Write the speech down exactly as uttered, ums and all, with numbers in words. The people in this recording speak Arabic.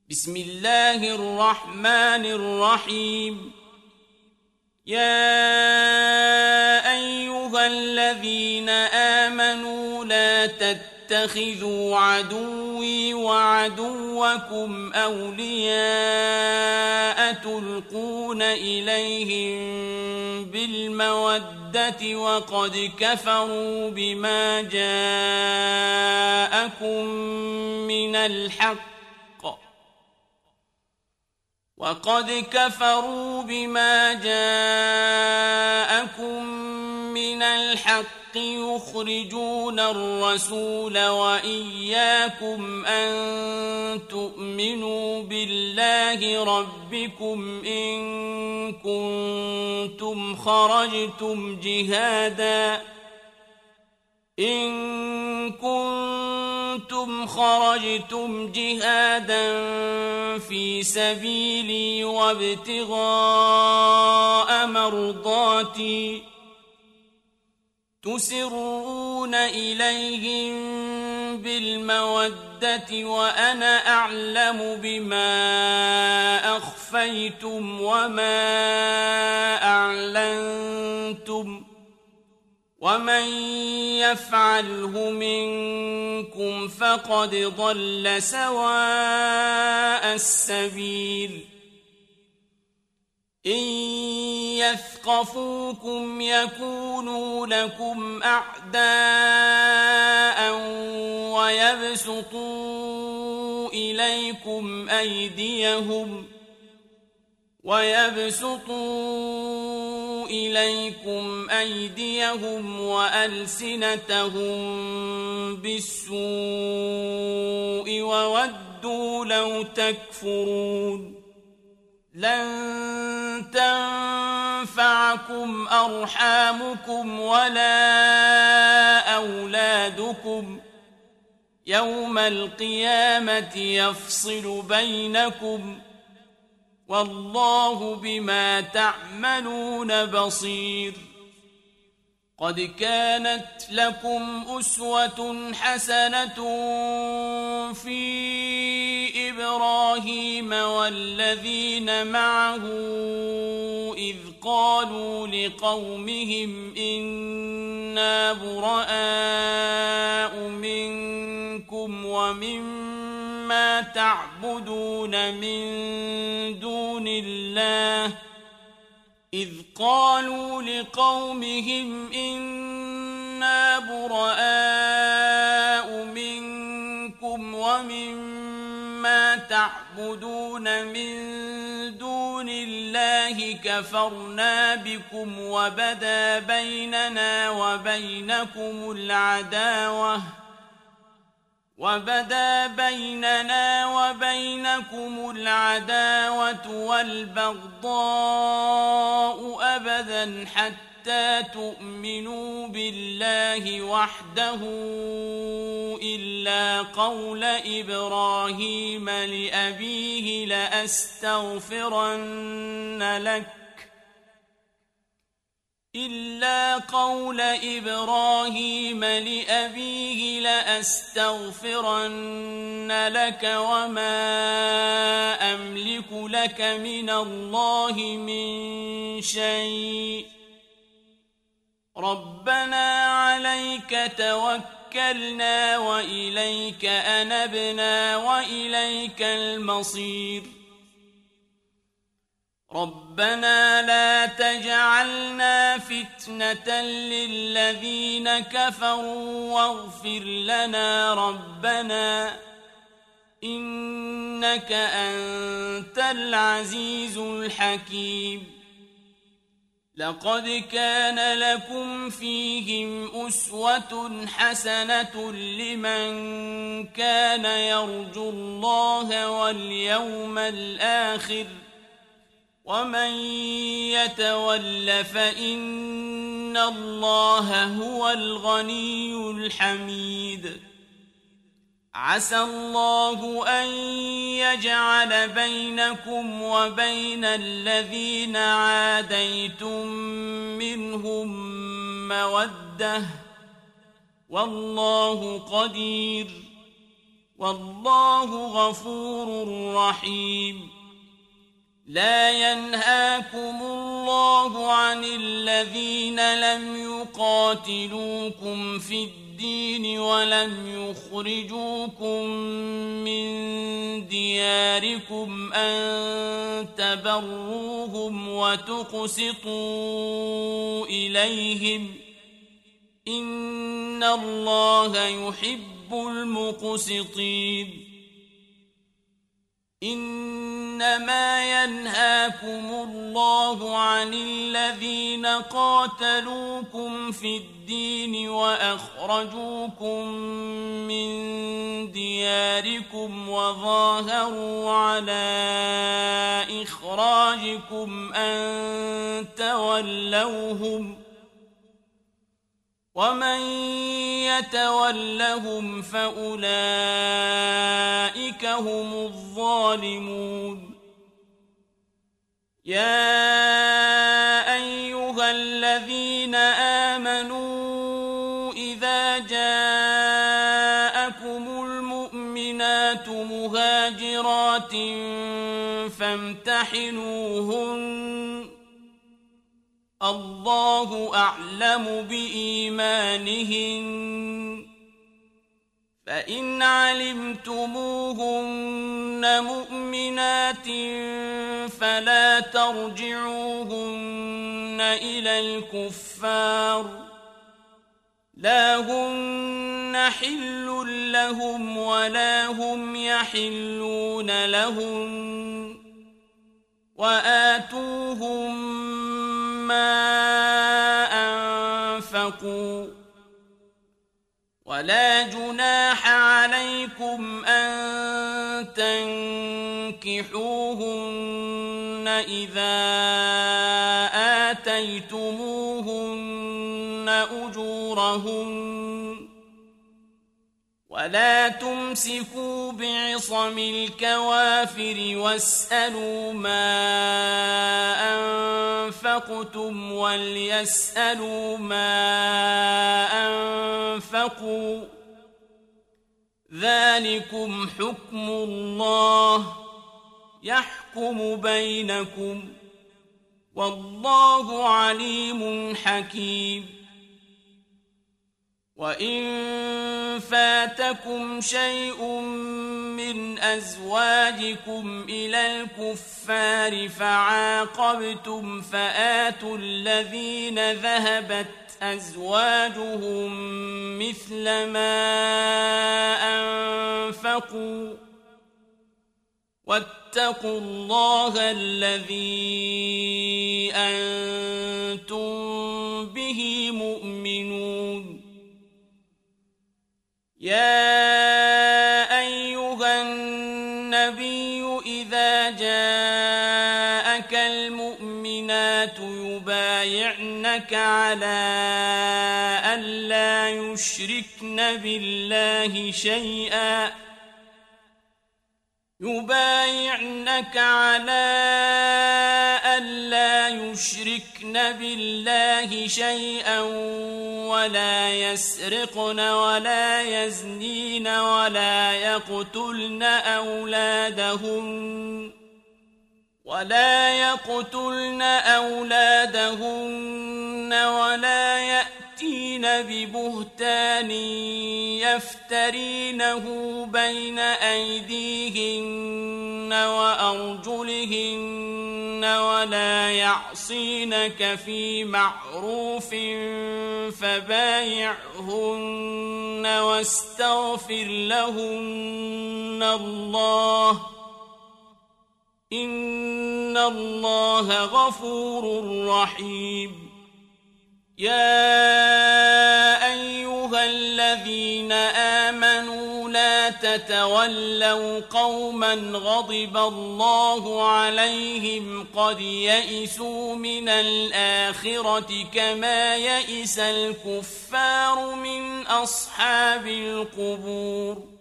بسم الله الرحمن الرحيم. يا أيها الذين آمنوا لا تتخذوا عدوي وعدوكم أولياء تلقون إليهم بالمودة وقد كفروا بما جاءكم من الحق وقد كفروا بما جاءكم من الحق يخرجون الرسول وإياكم أن تؤمنوا بالله ربكم إن كنتم خرجتم جهادا إن كنتم خرجتم جهادا في سبيلي وابتغاء مرضاتي تسرون إليهم بالمودة وأنا أعلم بما أخفيتم وما أعلنتم ومن يفعله منكم فقد ضل سواء السبيل. إن يثقفوكم يكونوا لكم أعداء ويبسطوا إليكم أيديهم ويبسطوا إليكم أيديهم وألسنتهم بالسوء وودوا لو تكفرون. لن تنفعكم أرحامكم ولا أولادكم يوم القيامة يفصل بينكم والله بما تعملون بصير. قد كانت لكم أسوة حسنة في إبراهيم والذين معه إذ قالوا لقومهم إنا براء منكم ومما تعبدون من دون الله إذ قالوا لقومهم إنا براء منكم ومما تعبدون من دون الله كفرنا بكم وبدا بيننا وبينكم العداوة وبدا بيننا وبينكم العداوة والبغضاء أبدا حتى تؤمنوا بالله وحده إلا قول إبراهيم لأبيه لأستغفرن لك إلا قول إبراهيم لأبيه لأستغفرن لك وما أملك لك من الله من شيء ربنا عليك توكلنا وإليك أنبنا وإليك المصير. ربنا لا تجعلنا فتنة للذين كفروا واغفر لنا ربنا إنك أنت العزيز الحكيم. لقد كان لكم فيهم أسوة حسنة لمن كان يرجو الله واليوم الآخر ومن يتول فإن الله هو الغني الحميد. عسى الله أن يجعل بينكم وبين الذين عاديتم منهم مودة والله قدير والله غفور رحيم. لا ينهاكم الله عن الذين لم يقاتلوكم في الدين ولم يخرجوكم من دياركم أن تبروهم وتقسطوا إليهم إن الله يحب المقسطين. إنما ينهاكم الله عن الذين قاتلوكم في الدين وأخرجوكم من دياركم وظاهروا على إخراجكم أن تولوهم ومن يتولهم فأولئك هم الظالمون. يا أيها الذين آمنوا إذا جاءكم المؤمنات مهاجرات فامتحنوهن الله أعلم بإيمانهن فإن علمتموهن مؤمنات فلا ترجعوهن إلى الكفار لا هن حل لهم ولا هم يحلون لهم وآتوهم ما أنفقوا ولا جناح عليكم أن تنكحوهن إذا آتيتموهن أجورهن ولا تمسكوا بعصم الكوافر واسألوا ما أنفقتم وليسألوا ما أنفقوا ذلكم حكم الله يحكم بينكم والله عليم حكيم. وإن فاتكم شيء من أزواجكم إلى الكفار فعاقبتم فآتوا الذين ذهبت أزواجهم مثل ما أنفقوا واتقوا الله الذي أنتم به مؤمنون. يا أيها النبي إذا جاءك المؤمنات يبايعنك على أن لا يشركن بالله شيئا يبايعنك على ألا يشركن بالله شيئا ولا يسرقن ولا يزنين ولا يقتلن أولادهن ولا يقتلن أولادهن ولا يأتين ببهتان يفترينه بين أيديهن وأرجلهن ولا يعصينك في معروف فبايعهن واستغفر لهن الله إن الله غفور رحيم. يا أيها الذين آمنوا لا تتولوا قوما غضب الله عليهم قد يئسوا من الآخرة كما يئس الكفار من أصحاب القبور.